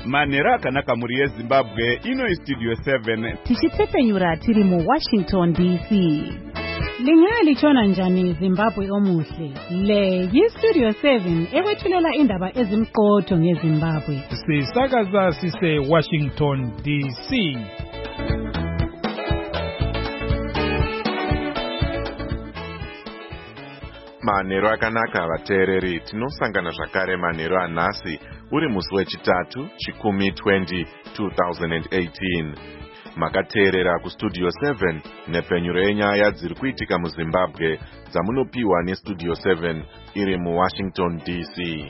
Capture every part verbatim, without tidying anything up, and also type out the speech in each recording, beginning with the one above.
Manhero akanaka muri yeZimbabwe, ino Studio seven. Tichitsepenyura tiri mu Washington D C. Lingalitshona njani Zimbabwe omuhle? Le yiStudio seven ekwethulela indaba ezimqotho ngeZimbabwe. Sisakaza sise Washington D C. Manhero akanaka vateereri, tinosangana zvakare manhero anhasi uri musi wechitatu chikumi twenty two thousand eighteen. Makateerera kuStudio seven nepenyuro yenyaya dziri kuitika muZimbabwe dzamunopiwa neStudio seven iri muWashington D C.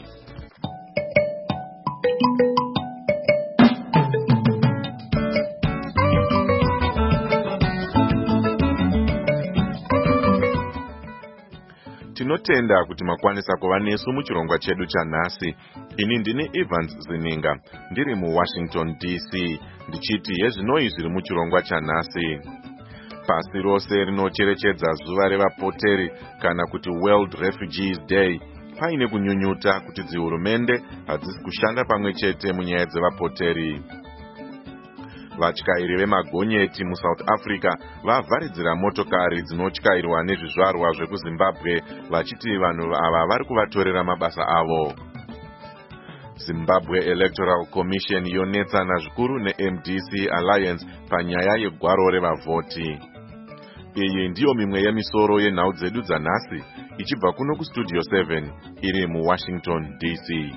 Tinotenda kuti makwanisa kuva nesu muchirongwa chedu chanhasi. Ini ndini Evans Zininga, ndiri muWashington D C, ndichiti yezvinoi zviri muchirongwa chanhasi. Pasi rose rinocherechedza zuva revapoteri kana kuti World Refugees Day, paine kunyunyuta kuti dzihurumende hadzisi kushanda pamwe chete munyaya dzevapoteri. Vatyairi vemagonyeti muSouth Africa vavharidzira motokari dzinotyairwa nezvizvarwa zvekuZimbabwe vachiti vanhu ava vari kuvatorera mabasa avo. Zimbabwe Electoral Commission yonetsana zvikuru neM D C Alliance panyaya yegwaro revavhoti. Iyi ndiyo mimwe yemisoro yenhau dzedu dzanhasi ichibva kuno kuStudio seven iri muWashington D C.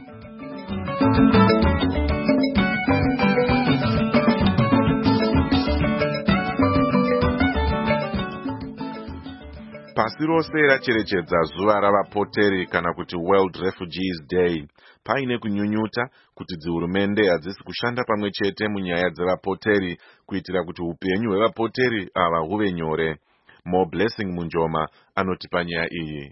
Pasi rose racherechedza zuva ravapoteri kana kuti World Refugees Day, paine kunyunyuta kuti dzihurumende hadzisi kushanda pamwe chete munyaya dzevapoteri kuitira kuti upenyu hwevapoteri ava huve nyore. Mo Blessing Munjoma anoti panyaya iyi.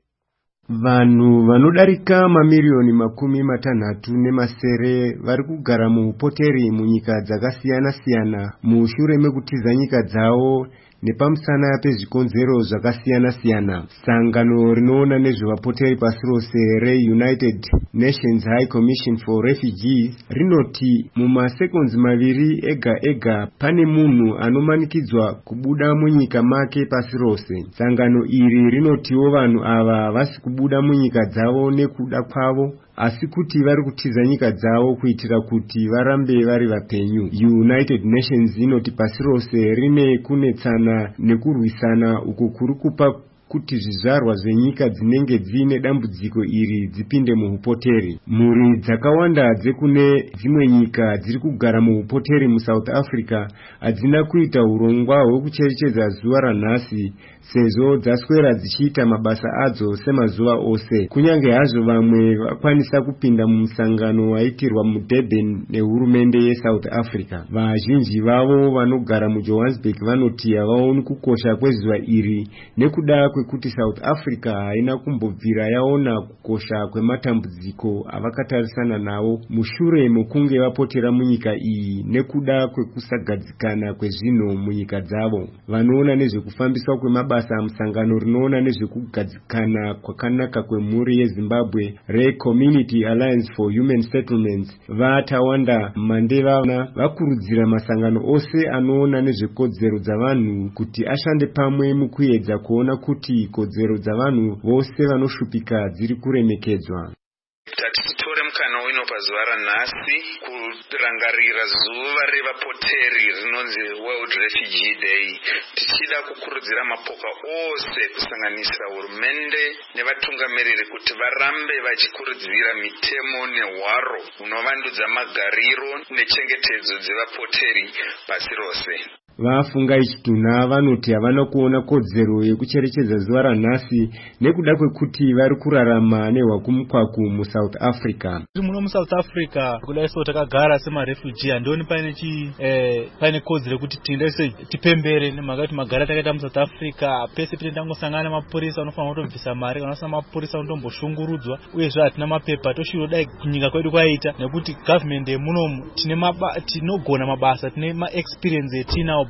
Vanhu vanodarika mamiliyoni makumi matanhatu nemasere vari kugara muupoteri munyika dzakasiyana siyana mushure mekutiza nyika dzavo nepamusana pezvikonzero zvakasiyana siyana. Sangano rinoona nezvevapoteri pasi rose reUnited Nations High Commission for Refugees rinoti mumasekonzi maviri ega ega pane munhu anomanikidzwa kubuda munyika make pasi rose. Sangano iri rinotiwo vanhu ava vasi kubuda munyika dzavo nekuda kwavo, asi kuti vari kutiza nyika dzavo kuitira kuti varambe vari vapenyu. United Nations inoti pasi rose rine kunetsana nekurwisana uko kuri kupa kuti zvizvarwa zvenyika dzinenge dzine dambudziko iri dzipinde muupoteri. Mhuri dzakawanda dzekune dzimwe nyika dziri kugara muupoteri muSouth Africa hadzina kuita urongwa hwekucherechedza zuva ranhasi sezvo dzaswera dzichiita mabasa adzo semazuva ose. Kunyange hazvo vamwe vakwanisa kupinda mumusangano waitirwa muDurban nehurumende yeSouth Africa. Vazhinji vavo vanogara muJohannesburg vanoti havaoni kukosha kwezuva iri nekuda kwekuti South Africa haina kumbobvira yaona kukosha kwematambudziko avakatarisana nawo mushure mekunge vapotera munyika iyi nekuda kwekusagadzikana kwezvinhu munyika dzavo. Vanoona nezvekufambiswa kwemabasa musangano rinoona nezvekugadzikana kwakanaka kwemhuri yeZimbabwe reCommunity Alliance for Human Settlements vatawanda mandevana vakurudzira masangano ose anoona nezvekodzero dzavanhu kuti ashande pamwe mukuedza kuona kuti kodzero dzavanhu vose vanoshupika dziri kuremekedzwa. Tatitore mukana wino pazuva ranhasi kurangarira zuva revapoteri rinonzi World Refugee Day, tichida kukurudzira mapoka ose kusanganisira hurumende nevatungamiriri kuti varambe vachikurudzira mitemo nehwaro hunovandudza magariro nechengetedzo dzevapoteri pasi rose. Vafunga ichitunha vanoti havana kuona kodzero yekucherechedza zuva ranhasi nekuda kwekuti vari kurarama nehwakumukwaku muSouth Africa. Muno muSouth Africa kudai so takagara semarefugee handioni paine chi eh paine kodzero kuti tiendese tipembere nemhaka kuti magara takaita muSouth Africa pese pete tangosangana mapurisa anofanira kutobvisa mari kana usina mapurisa unomboshungurudzwa uyezve hatina mapepa toshiro dai kunyika kwedu kwaita nekuti government yemunomu tine tinogona mabasa tine ma experience etina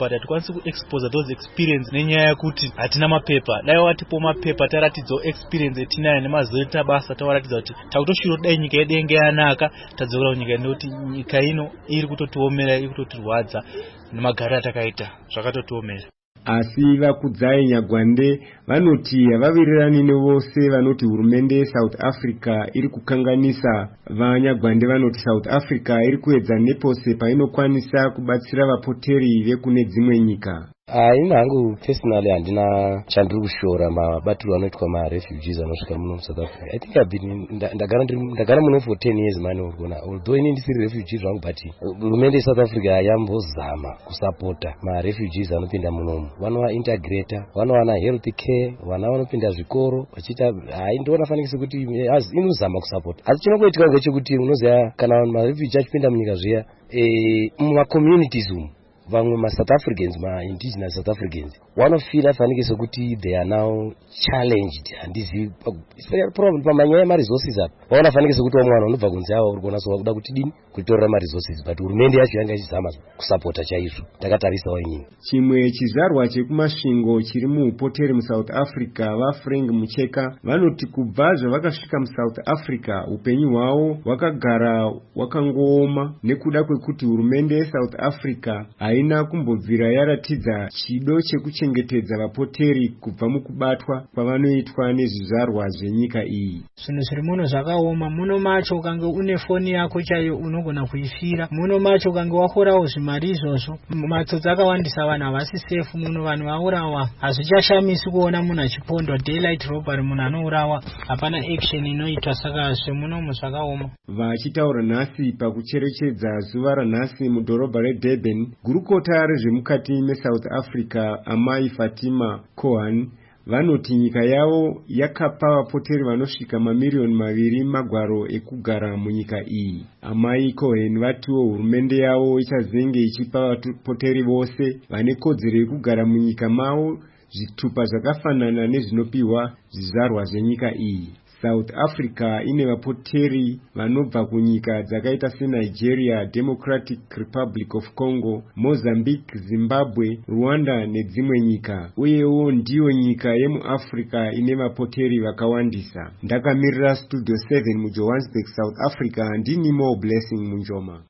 but hatikwanisi kuexpose those experience nenyaya yekuti hatina mapepa. Dai watipo mapepa taratidza experience etinayo nemazivo etabasa tawaratidza kuti takutoshiro dai nyika yedu yenge yanaka tadzokera kunyika nekuti nyika ino iri kutotiomera iri kutotirwadza nemagariro atakaita zvakatotiomera. Asi vakudzai Nyagwande vanoti havavirirani nevose vanoti hurumende yeSouth Africa iri kukanganisa. Vanyagwande vanoti South Africa iri kuedza nepose painokwanisa kubatsira vapoteri vekune dzimwe nyika. Ah, ina hangu personally handina chandiri kushora mabatiro anoitwa ma refugees anosvika muno South Africa. I think I've been ndagara ndagara muno for ten years mani urikona. Although ini ndisiri refugee zvangu but hurumende yeSouth Africa yambozama kusapota ma refugees anopinda muno. Vanova integrator, vanowana health care, vana vanopinda zvikoro vachita hai ndiona fanikise kuti inozama kusapota. Asi chinongoitika ngechekuti unoziva kana ma refugee achipinda munyika zviya eh muma communities umu vamwe ma South Africans, ma indigenous South Africans, one of feel afanikise kuti they are now challenged and this is a problem pamanyaya ma resources apa. Vaona afanikise kuti mwana unobva kunze awa uri kuona so wakuda kuti dini kutorera ma resources but hurumende yacho yanga ichizama kusapota chaizvo. Takatarisa wainini. Chimwe chizarwa chekumasvingo chiri muupoteri muSouth Africa vaFrank Mucheka vanoti kubva zvavakasvika muSouth Africa upenyu hwavo wakagara wakangooma nekuda kwekuti hurumende yeSouth Africa haina kumbobvira yaratidza chido chekuchengetedza vapoteri kubva mukubatwa kwavanoitwa nezvizvarwa zvenyika iyi. Zvinhu zviri muno zvakaoma. Muno macho ukange une foni yako chaiyo unogona kuifira. Muno macho ukange wakorawo zvimari izvozvo matsotsi akawandisa vanhu havasi safe muno, vanhu vaurawa. Hazvichashamisi kuona munhu achipondwa daylight robbery, munhu anourawa hapana action inoitwa. Saka zvemunomu zvakaoma. Vachitaura nhasi pakucherechedza zuva ranhasi mudhorobha reDurban, gurukota rezvemukati meSouth Africa Amai Fatima Cohen vanoti nyika yavo yakapa vapoteri vanosvika mamirioni maviri magwaro ekugara munyika iyi. Amai Cohen vatiwo hurumende yavo ichazenge ichipa vapoteri vose vane kodzero yekugara munyika mavo zvitupa zvakafanana nezvinopiwa zvizvarwa zvenyika iyi. South Africa ine vapoteri vanobva kunyika dzakaita seNigeria, Democratic Republic of Congo, Mozambique, Zimbabwe, Rwanda nedzimwe nyika. Uyewo ndiyo nyika yemuAfrica ine vapoteri vakawandisa. Ndakamirira Studio seven muJohannesburg, South Africa, ndini Mo Blessing Munjoma.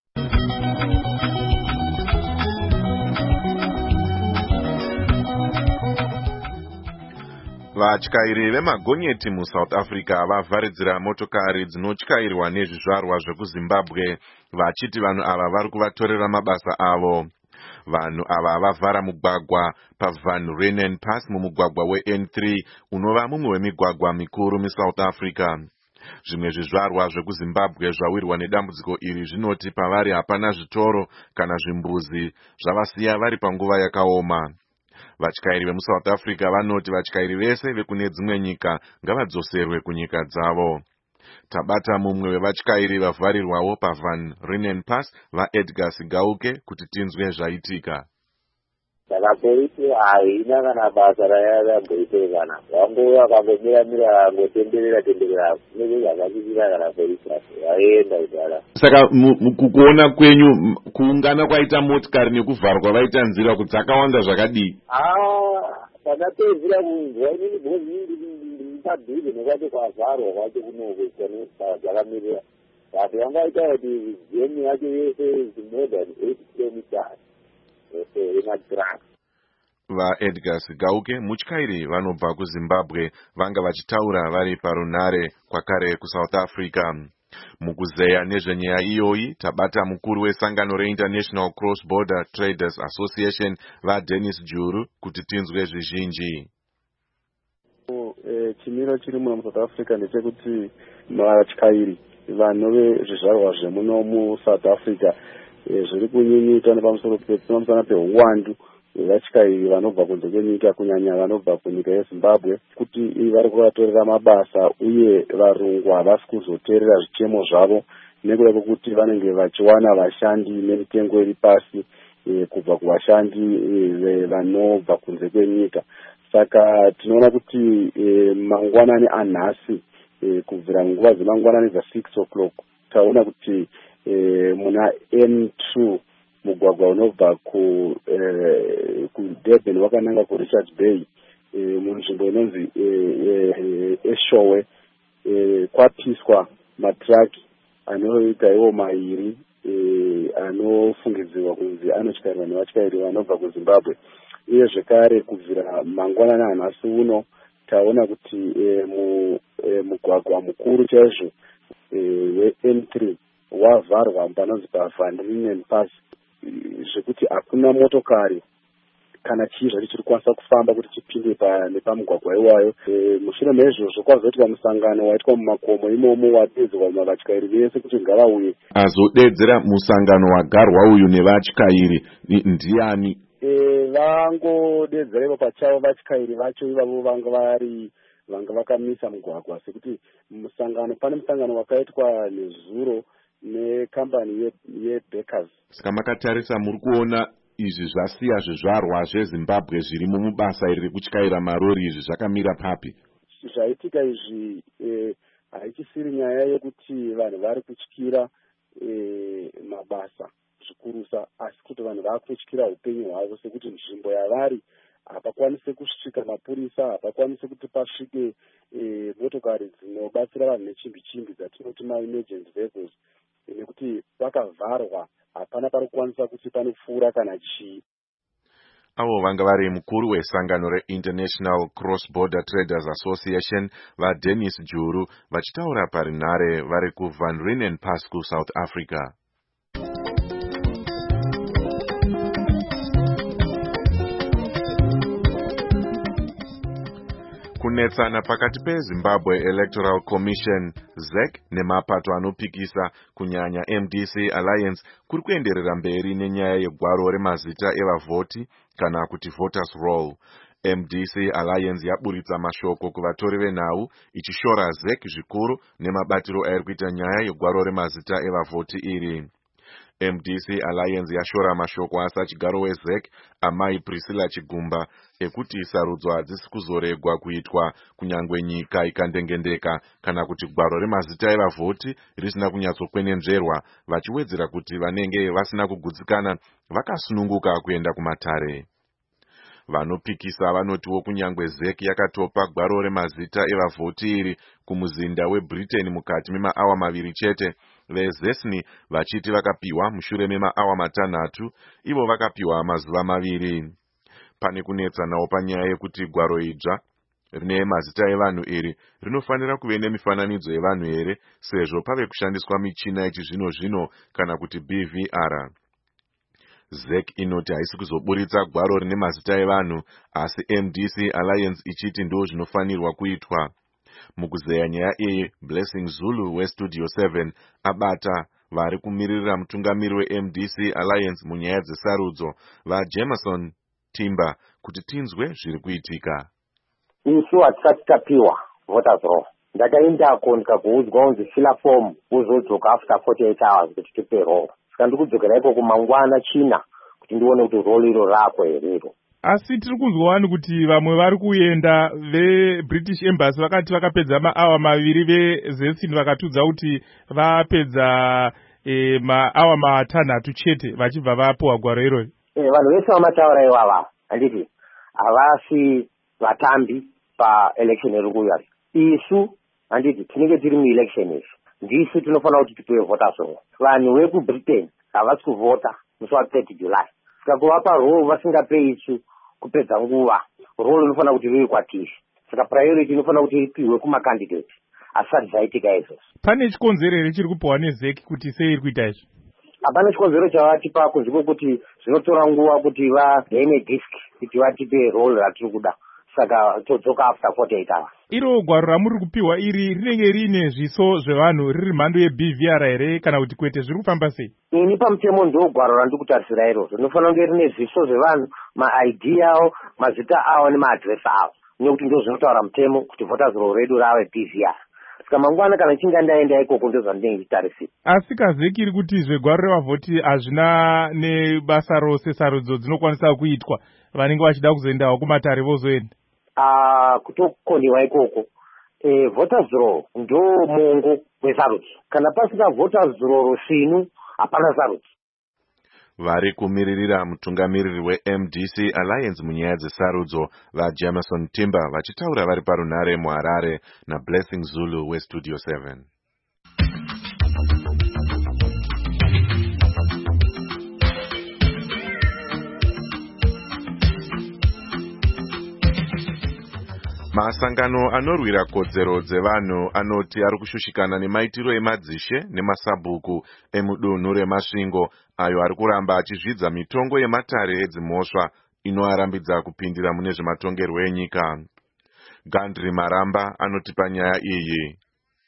Vatyairi vemagonyeti muSouth Africa vavharidzira motokari dzinotyairwa nezvizvarwa zvekuZimbabwe vachiti vanhu ava vari kuvatorera mabasa avo. Vanhu ava vavhara mugwagwa paVan Renen Pass mumugwagwa weN three unova mumwe wemigwagwa mikuru muSouth Africa. Zvimwe zvizvarwa zvekuZimbabwe zvawirwa nedambudziko iri zvinoti pavari hapana zvitoro kana zvimbuzi zvavasiya vari panguva yakaoma. Vatyairi vemuSouth Africa vanoti vatyairi vese vekune dzimwe nyika ngavadzoserwe kunyika dzavo. Tabata mumwe wevatyairi vavharirwawo paVan Renen Pass vaEdgar Sigauke kuti tinzwe zvaitika. Takapoiti haina kana basa rayamboite kana vangu vakangomira mira vangotenderera tenderera nezvo zvakachitika kana polisi vaenda kudara. Saka kukuona kwenyu kuungana kwaita motikari nekuvharwa vaita nzira kuti dzakawanda zvakadii? Ah, pandapedzera kunzwa inini bhozi padhuze nekwacho kwavharwa kwacho kunoko kwane dzakamirira. Vati vangaita kuti gemu yacho yese is more than eight kilometers. VaEdgar Sigauke mutyairi vanobva kuZimbabwe vanga vachitaura vari parunhare kwakare kuSouth Africa. Mukuzeya nezvenyaya iyoyi tabata mukuru wesangano reInternational Cross Border Traders Association vaDennis Juru kuti tinzwe zvizhinji. Chimiro chiri muno muSouth Africa ndechekuti vatyairi vanhu vezvizvarwa zvemuno muSouth Africa zviri kunyinyika nepamusoro pekunomusana peuwandu hwevatyairi vanobva kunze kwenyika kunyanya vanobva kunyika yeZimbabwe kuti vari kuvatorera mabasa uye varungu havasi kuzoteerera zvichemo zvavo nekuda kwekuti vanenge vachiwana vashandi nemitengo iri pasi kubva kuvashandi vanobva kunze kwenyika. Saka tinoona kuti mangwanani anhasi kubvira nguva dzemangwanani dza six o'clock taona kuti muna N two mugwagwa unobva ku eh, kuDurban wakananga kuRichards Bay eh, munzvimbo inonzi eh, eShowe eh, kwapiswa matraki anoita iwo mairi eh, anofungidzirwa kunzi anotyairwa nevatyairi vanobva kuZimbabwe. Uye zvekare kubvira mangwanani anhasi uno taona kuti eh, mu, eh, mugwagwa mukuru chaizvo eh, we-N three wavharwa panonzi paVan Riemann Pass zvekuti hakuna motokari kana chii zvacho chiri kukwanisa kufamba kuti chipinde nepamugwagwa iwayo. E, mushure meizvozvo kwazoitika musangano waitwa mumakomo imomo wadedzerwa mavatyairi vese kuti ngavauye. Azodedzera musangano wagarwa uyu nevatyairi ndiani? E, vangodedzera ivo pachavo vatyairi vacho ivavo vanga vari vanga vakamisa mugwagwa sekuti musangano pane musangano wakaitwa nezuro nekambani yeBakers. Saka makatarisa muri kuona izvi zvasiya zvizvarwa zveZimbabwe zviri mumubasa iri rekutyaira marori izvi zvakamira papi? Zvaitika izvi eh, haichisiri nyaya yekuti vanhu vari kutyira eh, mabasa zvikurusa, asi kuti vanhu vari kutyira upenyu hwavo sekuti nzvimbo yavari hapakwanise kusvika mapurisa, hapakwanise kuti pasvike eh, motokari dzinobatsira vanhu nechimbi chimbi dzatinoti ma-emergency vehicles, nekuti vakavharwa hapana pari kukwanisa kuti panopfuura kana chii. Avo vanga vari mukuru wesangano reInternational Cross Border Traders Association vaDennis Juru vachitaura parinhare vari kuVan Riemann Pass kuSouth Africa. Kunetsana pakati peZimbabwe Electoral Commission Z E C nemapato anopikisa kunyanya M D C Alliance kuri kuenderera mberi nenyaya yegwaro remazita evavhoti kana kuti voters roll. M D C Alliance yaburitsa mashoko kuvatori venhau ichishora Z E C zvikuru nemabatiro airi kuita nyaya yegwaro remazita evavhoti iri. M D C Alliance yashora mashoko asachigaro weZ E C amai Priscilla Chigumba ekuti sarudzo hadzisi kuzoregwa kuitwa kunyangwe nyika ikandengendeka kana kuti gwaro remazita evavhoti risina kunyatsokwenenzverwa, vachiwedzera kuti vanenge vasina kugutsikana vakasununguka kuenda kumatare. Vanopikisa vanotiwo kunyangwe Z E C yakatopa gwaro remazita evavhoti iri kumuzinda weBritain mukati memaawa maviri chete, veZesni vachiti vakapiwa mushure memaawa matanhatu, ivo vakapiwa mazuva maviri. Pane kunetsanawo panyaya yekuti gwaro idzva rine mazita evanhu iri rinofanira kuve nemifananidzo yevanhu here, sezvo pave kushandiswa michina yechizvino zvino kana kuti B V R. Z E C inoti haisi kuzoburitsa gwaro rine mazita evanhu, asi M D C Alliance ichiti ndo zvinofanirwa kuitwa. Mukuzeya nyaya iyi, Blessing Zulu weStudio seven abata vari kumiririra mutungamiri weM D C Alliance munyaya dzesarudzo vaJemerson Timber kuti tinzwe zviri kuitika. Isu hatisati tapiwa voters roll. Ndakaendako ndikakuudzwa kunzi fila form uzodzoka after forty-eight hours kuti tipe roll. Saka ndikudzokera ikoko mangwana china kuti ndione kuti roll iro rako herero. Asi tiri kuzwani kuti vamwe vari kuenda veBritish Embassy vakati vakapedza maawa maviri, veZesini vakatudza kuti vapedza e, maawa matanhatu chete vachibva vapuwa gwaro irori. Eh, vanhu vese vamataura ivava handiti havasi vatambi paelection iri kuuya. Isu handiti tinenge tiri muelection izvi, ndisu tinofanira kuti tipiwe voters roll. Vanhu vekuBritain havasi kuvhota musi wa-thirty July. Saka kuvapa roll vasingapei isu kupedza nguva, roll inofanira kuti rive kwatiri. Saka priority inofanira kuti ipiwe kumakandidate asati zvaitika izvozvo. Pane chikonzero here chiri kupiwa neZ E C kuti sei iri kuita izvi? Hapana chikonzero chavatipa kunze kwokuti zvinotora nguva kuti vagaine disk kuti vatipe roll ratiri kuda. Saka todzoka after forty-eight hours. Iro gwaro ramuri kupiwa iri rinenge rine zviso zvevanhu riri mhando yeB V R here kana kuti kwete, zviri kufamba sei? Ini pamutemo ndo gwaro randiri kutarisira irozvo. Rinofanira kunge rine zviso zvevanhu, ma-I D avo, mazita avo nemaadhiresi avo. Nekuti ndo zvinotaura mutemo kuti voters roll redu rave B V R. Saka mangwana kana chinga ndaenda ikoko ndo zvandinenge nditarisira. Asi kaZeki iri kuti zvegwaro revavhoti hazvina nebasa rose sarudzo dzinokwanisa kuitwa vanenge vachida kuzoendawo kumatare vozoenda. Uh, kutokondiwa ikoko e, voters roll ndo mongo wesarudzo. Kana pasina voters roll rusinu hapana sarudzo. Vari kumiririra mutungamiriri we-M D C Alliance munyaya dzesarudzo vaJameson Timber vachitaura vari parunhare muHarare naBlessing Zulu weStudio seven. Masangano anorwira kodzero dzevanhu anoti ari kushushikana nemaitiro emadzishe nemasabhuku emudunhu remasvingo ayo ari kuramba achizvidza mitongo yematare edzimhosva inoarambidza kupindira mune zvematongerwo enyika. Gandri Maramba anoti panyaya iyi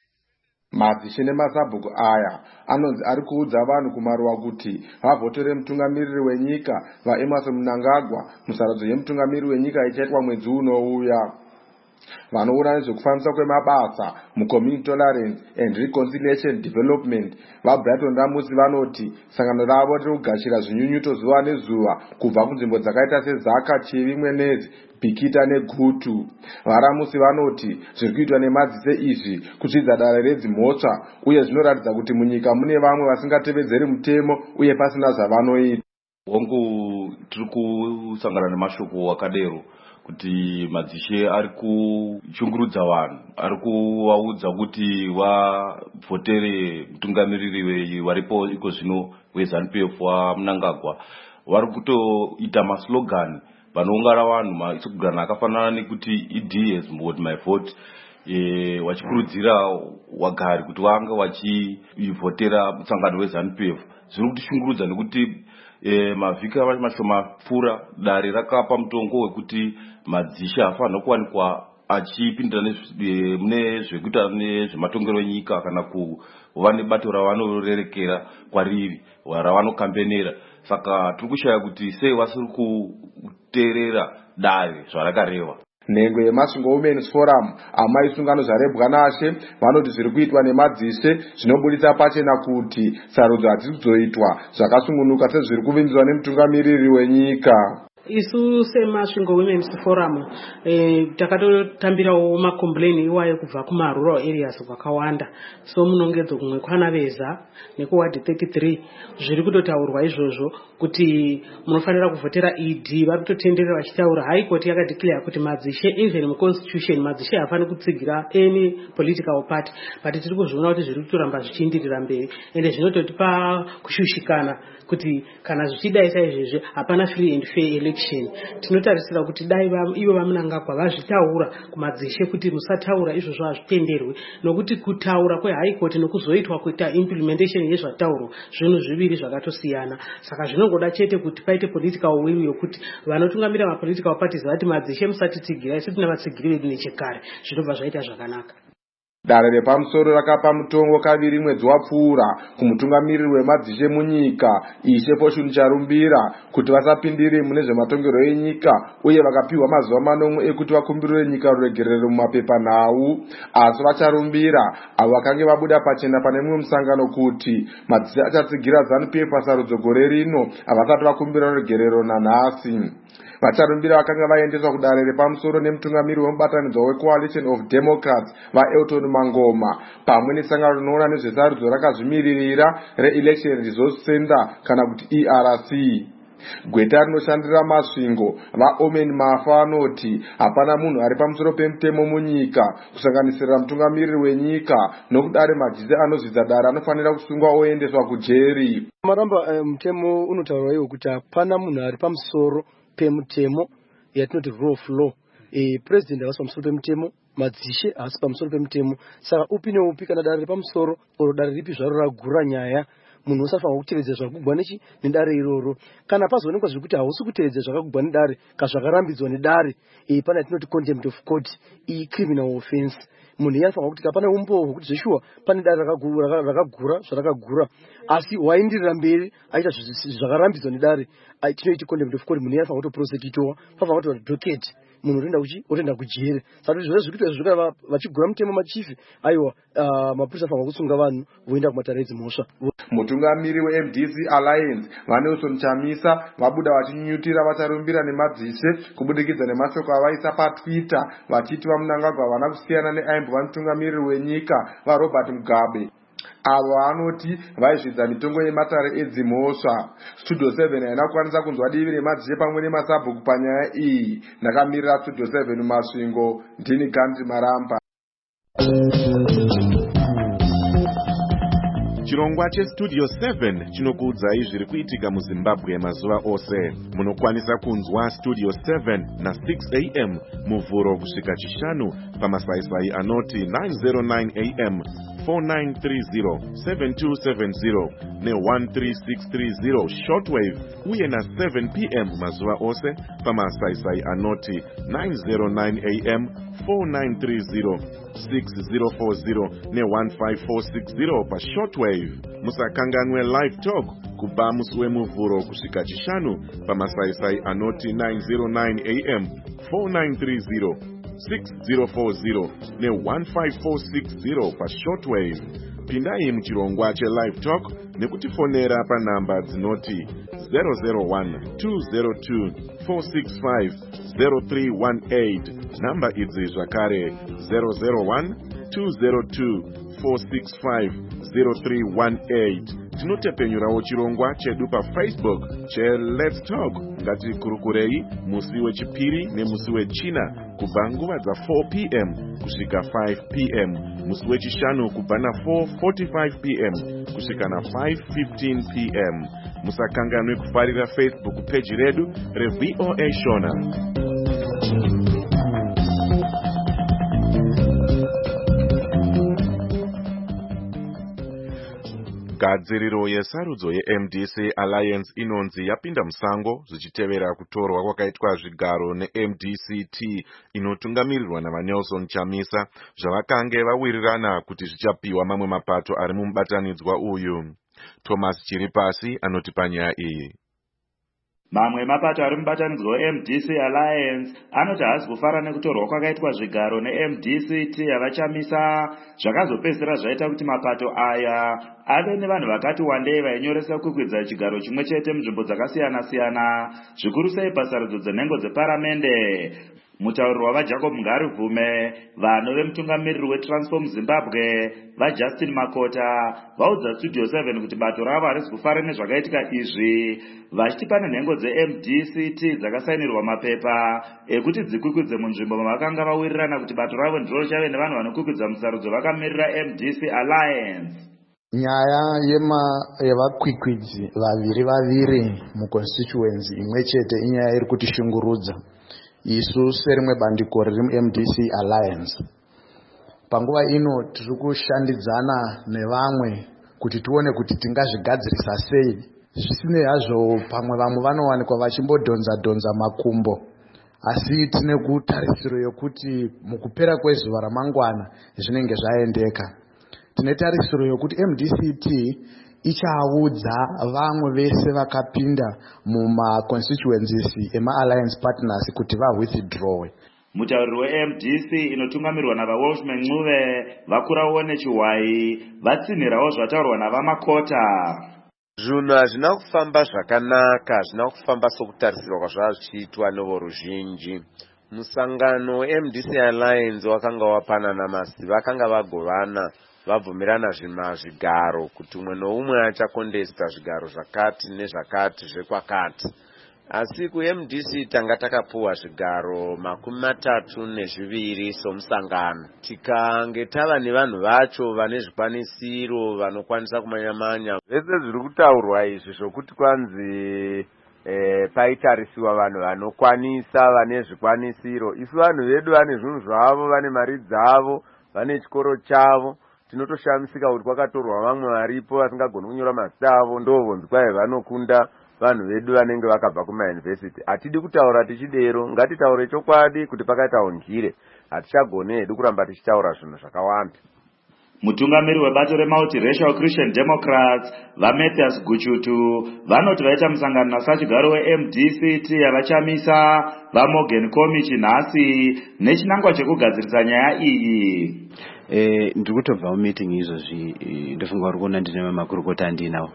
madzishe nemasabhuku aya anonzi ari kuudza vanhu kumaruwa kuti vavhotore mutungamiriri wenyika vaEmmerson Mnangagwa musarudzo yemutungamiriri wenyika ichaitwa mwedzi unouya. Vanoona nezvekufambiswa kwemabasa muCommunity Tolerance and Reconciliation Development vaBrighton Ramusi vanoti sangano ravo riri kugashira zvinyunyuto zuva nezuva kubva kunzvimbo dzakaita seZaka, Chivi, Mwenezi, Bhikita neGutu. VaRamusi vanoti zviri kuitwa nemadzise izvi kuzvidza dare redzimhosva uye zvinoratidza kuti munyika mune vamwe vasingatevedzeri mutemo uye pasina zvavanoita. Hongu tiri kusangana nemashoko akadero kuti madzishe ari kushungurudza vanhu, ari kuvaudza kuti vavhotere mutungamiriri waripo iko zvino weZANU P F waMnangagwa. Vari kutoita maslogan panoungana vanhu maslogan akafanana nekuti E D has bought my vote, e, vachikurudzira wagari kuti vanga vachivhotera musangano weZANU P F. Zviri kutishungurudza nekuti E, mavhiki mashoma pfuura dare rakapa mutongo wekuti madzishe hafanira kuwanikwa achipindira mune zvekuita nezvematongero enyika kana kuva nebato ravanorerekera kwariri ravanokampenera. Saka tiri kushaya kuti sei vasiri kuteerera dare zvarakareva. Nhengo yeMasvingo Women's Forum amai sungano zvarebwa nashe vanoti zviri kuitwa nemadzishe zvinobudisa pachena kuti sarudzo hadzisi kuzoitwa zvakasungunuka sezviri kuvinzwa nemutungamiriri wenyika. Isu seMasvingo Women's Forum eh, takatotambirawo makomplaini iwayo kubva kumarural areas kwakawanda. So munongedzo kumwe kwaNaveza nekuward thirty-three zviri kutotaurwa izvozvo kuti munofanira kuvhotera E D. Vari kutotenderera vachitaura High Court yakadeclare kuti madzishe even muconstitution madzishe hafani kutsigira any political party, but tiri kuzviona kuti zviri kutoramba zvichienderera mberi ende zvinototipa kushushikana kuti kana zvichidai saizvozvo hapana free and fair election. Tinotarisira kuti dai ivo vaMnangagwa vazvitaura kumadzishe kuti musataura izvozvo hazvitenderwi, nokuti kutaura kweHigh Court nokuzoitwa kuita implementation yezvatauro zvinhu zviviri zvakatosiyana. Saka zvinongoda chete kuti paite political will yokuti vanotungamira mapolitical parties vati madzishe musatitsigira, isu tina vatsigiri vedu nechekare, zvinobva zvaita zvakanaka. Dare repamusoro rakapa mutongo kaviri mwedzi wapfuura kumutungamiriri wemadzishe munyika Ishe Fortune Charumbira kuti vasapindire mune zvematongero enyika uye vakapiwa mazuva manomwe ekuti vakumbirire nyika ruregerero mumapepanhau. Asi vaCharumbira avo vakange vabuda pachena pane mumwe musangano kuti madzishe achatsigira ZANU P F pasarudzo gore rino havasati vakumbira ruregerero nanhasi. VaCharumbira vakanga vaendeswa kudare repamusoro nemutungamiriri wemubatanidzwa weCoalition of Democrats vaElton Mangoma pamwe nesangano rinoona nezvesarudzo rakazvimiririra reElection Resource Center kana kuti E R C. Gweta rinoshandira masvingo vaOmen Mafa vanoti hapana munhu ari pamusoro pemutemo munyika kusanganisira mutungamiriri wenyika, nokudare madzishe anozvidza dare anofanira kusungwa oendeswa kujeri. Maramba mutemo unotaura iwo kuti hapana munhu ari pamusoro pemutemo yatinoti rule of law. E, president havasi pamusoro pemutemo, madzishe havasi pamusoro pemutemo. Saka upi neupi kana dare repamusoro oro dare ripi zvaro ragura nyaya, munhu usafanira kutevedza zvakagugwa nechi nedare iroro. Kana pazoonekwa zvekuti hausi kutevedza zvakagugwa nedare kana zvakarambidzwa nedare, e, pana yatinoti contempt of court, i criminal offense. Munhu iye anofanira kuti kapana umboo hwekuti zveshuwa pane dare rakagura rakagura zvarakagura asi waindirira mberi aita zvakarambidzwa nedare, tinoiti contempt of court. Munhu iye anofanira kutoprosecutiwa, pafanira kuti vadhoketi munhu utoenda kuchi utoenda kujere. Saka zviro zvikuitwa zviro kana vachigura mutemo machifi aiwa mapurisa anofanira kusunga vanhu voenda kumatare edzimhosva. Mutungamiriri weM D C Alliance vaNelson Chamisa vabuda vachinyunyutira vaCharumbira nemadzishe kubudikidza nemashoko avaisa paTwitter vachiti vaMnangagwa havana kusiyana neaimbova mutungamiriri wenyika vaRobert Mugabe. avo vanoti vaizvidza mitongo yematare edzimhosva. Studio seven haina kukwanisa kunzwa divi remadzishe pamwe nemasabhuku panyaya iyi. Ndakamirira Studio seven Masvingo, ndini Gandhi Maramba. Chirongwa chestudio seven chinokuudzai zviri kuitika muZimbabwe mazuva ose. Munokwanisa kunzwa Studio seven na six a m muvhuro kusvika chishanu pamasaisai anoti nine oh nine a m, four nine three zero, seven two seven zero ne one three six three zero shortwave, uye na seven p m mazuva ose pamasaisai anoti nine oh nine a m, four nine three zero, six zero four zero ne one five four six zero pa shortwave. Musakanganwe live talk kubva musi wemuvhuro kusvika chishanu pamasaisai anoti nine oh nine a m, four nine three zero, six zero four zero ne one five four six zero pa shortwave. Pindai muchirongwa che-live talk nekutifonera panhamba dzinoti zero zero one, two zero two, four six five, zero three one eight. Namba idzi zvakare zero zero one, two zero two, four six five, zero three one eight. Tinotepenyurawo chirongwa chedu paFacebook che-Let's Talk. Ngatikurukurei musi wechipiri nemusi wechina kubva nguva dza four p m kusvika five p m, musi wechishanu kubva na four forty-five p m kusvika na five fifteen p m. Musakanganwe kufarira Facebook page redu reV O A Shona. Gadziriro yesarudzo ye-M D C Alliance inonzi yapinda musango zvichitevera kutorwa kwakaitwa zvigaro ne-M D C T inotungamirirwa navaNelson Chamisa zvavakange vawirirana kuti zvichapiwa mamwe mapato ari mumubatanidzwa uyu. Thomas Chiripasi anoti panyaya iyi. Mamwe mapato ari mubatanidzwa we-M D C Alliance anoti haasi kufara nekutorwa kwakaitwa zvigaro ne-M D C T yavachamisa zvakazopedzisira zvaita kuti mapato aya ave nevanhu vakati wandei vainyoresa kukwidza chigaro chimwe chete munzvimbo dzakasiyana-siyana, zvikuru sei pasarudzo dzenhengo dzeparamende. Mutauriri wavaJacob Ngaruvume, vanhu vemutungamiriri weTransform Zimbabwe vaJustin Makota vaudza Studio seven kuti bato ravo harisi kufara nezvakaitika izvi, vachiti pane nhengo dze-M D C T dzakasainirwa mapepa ekuti dzikwikwidze munzvimbo mavakanga vawirirana kuti bato ravo ndiro richave nevanhu vanokwikwidza musarudzo vakamirira M D C Alliance. Nyaya yema yevakwikwidzi vaviri vaviri muconstituency imwe chete inyaya iri kutishungurudza isu serimwe bandiko riri mu-M D C Alliance. Panguva ino tiri kushandidzana nevamwe kuti tione kuti tingazvigadzirisa sei, zvisinei hazvo pamwe vamwe vanowanikwa vachimbodhonza dhonza makumbo, asi tine kutarisiro yokuti mukupera kwezuva ramangwana zvinenge zvaendeka. Tine tarisiro yokuti M D C T ichaudza vamwe vese vakapinda muma constituencies ema alliance partners kuti va withdraw. Mutauriri we-M D C inotungamirwa navaWolfman Ncube, vakurawo nechiwai vatsinhirawo zvataurwa navaMakota. Zvinhu hazvina kufamba zvakanaka, hazvina kufamba sokutarisirwa kwazvanga zvichiitwa nevoruzhinji. Musangano we-M D C Alliance wakanga wapanana masi, vakanga vagovana vabvumirana zvima zvigaro kuti umwe noumwe achakondesta zvigaro zvakati nezvakati zvekwakati. Asi ku-M D C tanga takapuwa zvigaro makumi matatu nezviviri somusangano. Tikange tava nevanhu vacho vane zvikwanisiro vanokwanisa kumanya-manya. Zvese zviri kutaurwa izvi zvokuti kwanzi eh, paitarisiwa vanhu vanokwanisa vane zvikwanisiro. Isu vanhu vedu vane zvinhu zvavo, vane mari dzavo, vane chikoro chavo. Tinotoshamisika kuti kwakatorwa vamwe varipo vasingagoni kunyora mazita avo ndovonzi kwai vanokunda vanhu vedu vanenge vakabva kumayunivhesiti. Hatidi kutaura tichidero, ngatitaure chokwadi kuti pakaita unjire. Hatichagone hedu kuramba tichitaura zvinhu zvakawanda. Mutungamiri webato reMultiracial Christian Democrats vaMathias Guchutu vanoti vaita musangano nasachigaro we-M D C T yavachamisa vaMorgan Komichi nhasi nechinangwa chekugadzirisa nyaya iyi. Eh, ndiri kutobva mumeeting izvozvi ndofunga uri kuona ndine makurukota andinawo,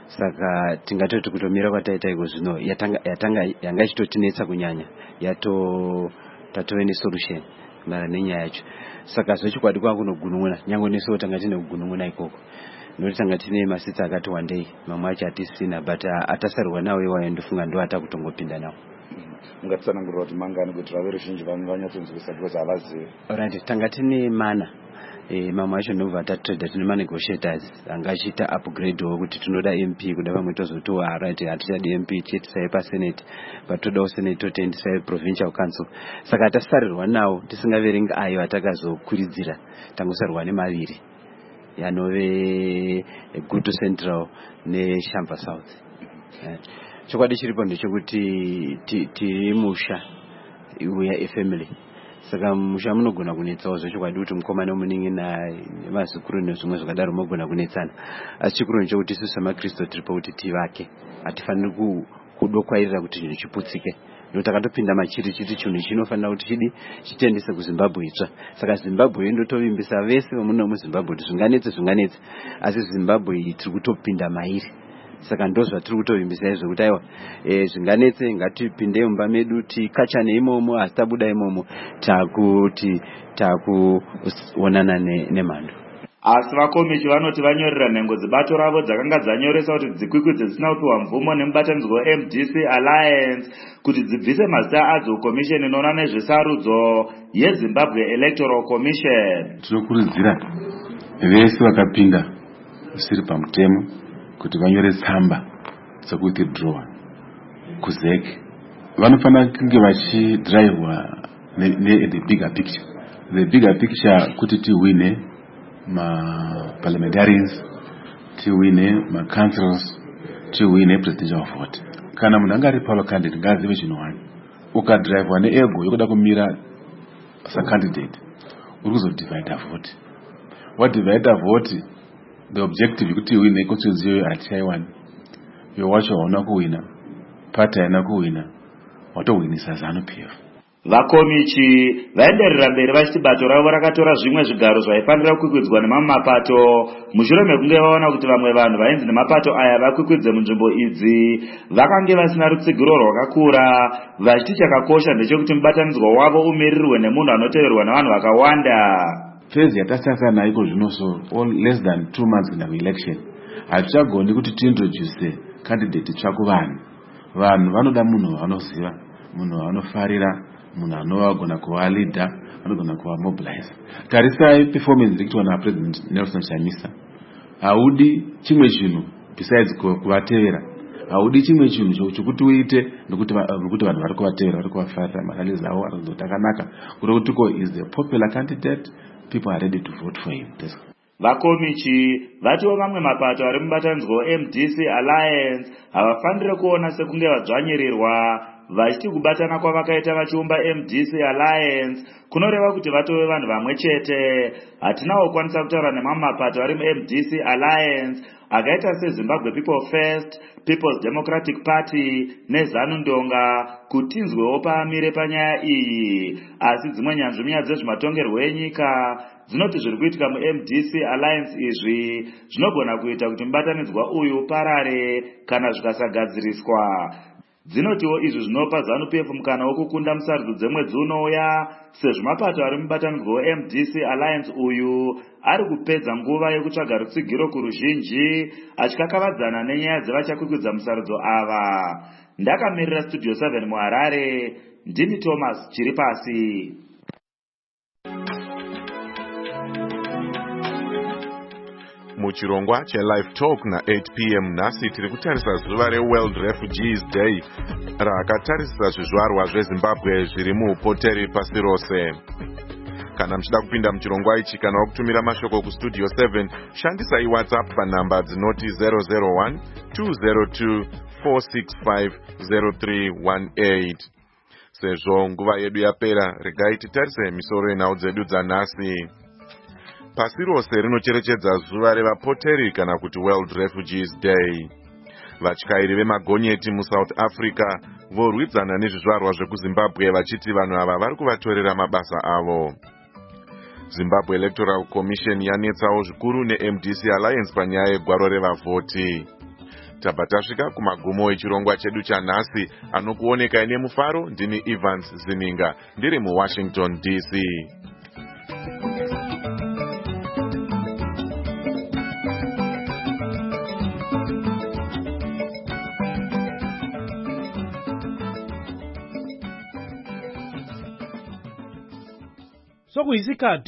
saka tingatoti kutomira kwataita iko zvino yatanga yatanga yanga ichitotinetsa kunyanya yato tatove nesolution kusangana nenyaya yacho. Saka zvechikwadi kwakunogunun'una nyange nesuwo tanga tine kugunun'una ikoko nokuti tanga tine masitsi akati wandei mamwe acho hatisina but atasarirwa nawo iwayo ndofunga ndo atakutongopinda nawo. Mungatsanangurira kuti mangani kuti vaveruzhinji vanyatsonzwisa because havazivi? Alright, tanga tine mana eh mamwe acho ndobva tatrade tine manegotiators anga achiita upgrade wokuti tinoda M P kuda vamwe tozotiwa alright hatichadi M P tietisaye pasenate but todawo senate totendisaye provincial council. Saka tasarirwa nawo tisingaverengi ayo atakazokuridzira tangosarirwa nemaviri yanove Gutu Central neShamva South. Chokwadi chiripo ndechekuti tiri musha uya efamily. Saka musha munogona kunetsawo zvechokwadi kuti mukomana muningi nemazukuru nezvimwe zvakadaro mogona kunetsana. Asi chikuru ndechekuti isusu samakristu tiripo kuti tivake hatifaniri kudokwairira kuti chinhu chiputsike. Ndo takatopinda machiri chiti chinhu chinofanira kuti chidi chitendese kuZimbabwe itsva. Saka Zimbabwe ndotovimbisa vese vamuno muZimbabwe kuti zvinganetse zvinganetse asi Zimbabwe tiri kutopinda mairi. Saka ndozva tiri kutovimbisa izvo kuti aiwa eh zvinganetse ngatipinde mumba medu tikachane imomo asi tabuda imomo takuti takuonana nemhando. Asi vakomichi vanoti vanyorera nhengo dzibato ravo dzakanga dzanyoresa kuti dzikwikwidze dzisina kupiwa mvumo nemubatanidzwa weM D C Alliance kuti dzibvise mazita adzo komisheni inoona nezvesarudzo yeZimbabwe Electoral Commission. Tinokurudzira vese vakapinda usiri pamutemo kuti vanyore tsamba dzekuwithdrawa kuZEC. Vanofanira kunge vachidhiraivwa ne-the bigger picture. The bigger picture kuti tiwine ma-parliamentarians, tiwine ma-councils, tiwine presidential vote. Kana munhu anga ari Paulo candidate ngazive chinhu ukadhiraivwa neego yokuda kumira sa-candidate uri kuzodivhaidha vote. Wadivhaidha vote the objective yekuti wine constituency yoyo hatichaiwani. Iwe wacho hauna kuwina, party haina kuwina, watowinisa ZANU P F. Vakomichi vaenderera mberi vachiti bato ravo rakatora zvimwe zvigaro zvaifanira kukwikwidza nemamwe mapato mushure mekunge vaona kuti vamwe vanhu vainzi nemapato aya vakwikwidze munzvimbo idzi vakange vasina rutsigiro rwakakura, vachiti chakakosha ndechekuti mubatanidzwa wavo umirirwe nemunhu anoteverwa navanhu vakawanda. Phase yatasaka naiko zvinoso all less than two months kuenda kuelection hatichagoni kuti tiintroduce candidate tsva kuvanhu. Vanhu vanoda munhu vanoziva, munhu vanofarira, munhu anogona kuva leader, anogona kuva mobilize. Tarisai performance iri kuitwa naPresident Nelson Chamisa. Haudi chimwe chinhu besides kuvatevera, haudi chimwe chinhu chokuti uite nokuti vanhu vari kuvatevera, vari kuvafarira, maralizi avo ari kuzoti akanaka kuti ko is the popular candidate, people are ready to vote for him. Vakomichi vatiwo vamwe mapato ari mubatanidzwa weM D C Alliance havafanire kuona sekunge vadzvanyirirwa, vachiti kubatana kwavakaita vachiumba M D C Alliance kunoreva kuti vatove vanhu vamwe chete. Hatinawo kukwanisa kutaura nemamwe mapato ari muM D C Alliance akaita seZimbabwe People First, People's Democratic Party neZANU Ndonga kuti tinzwewo paamire panyaya iyi. Asi dzimwe nyanzvimya dzezvematongerwo enyika dzinoti zviri kuitika muM D C Alliance izvi zvinogona kuita kuti mubatanidzwa uyu parare kana zvikasagadziriswa. Dzinotiwo izvi zvinopa ZANU P F mukana wokukunda musarudzo dzemwedzi unouya sezvo mapato ari mubatanidzwa weM D C Alliance uyu ari kupedza nguva yekutsvaga rutsigiro kuruzhinji achikakavadzana nenyaya dzevachakwikwidza musarudzo ava. Ndakamirira Studio seven muHarare, ndini Thomas Chiripasi. Muchirongwa cheLive Talk na eight p m nhasi tiri kutarisa zuva reWorld Refugees Day rakatarisisa zvizvarwa zveZimbabwe zviri muupoteri pasi rose. Kana muchida kupinda muchirongwa ichi kana wakutumira mashoko kuStudio seven, shandisai WhatsApp panhamba dzinoti zero zero one two zero two four six five zero three one eight. Sezvo nguva yedu yapera, regai titarise misoro yenhau dzedu dzanhasi. Pasi rose rinocherechedza zuva revapoteri kana kuti World Refugees Day. Vatyairi vemagonyeti muSouth Africa vorwidzana nezvizvarwa zvekuZimbabwe vachiti vanhu ava vari kuvatorera mabasa avo. Zimbabwe Electoral Commission yanetsawo zvikuru neM D C Alliance panyaya yegwaro revavhoti. Tabva tasvika kumagumo echirongwa chedu chanhasi, anokuoneka ine mufaro. Ndini Evans Zininga ndiri muWashington D C. sokuyisikhathi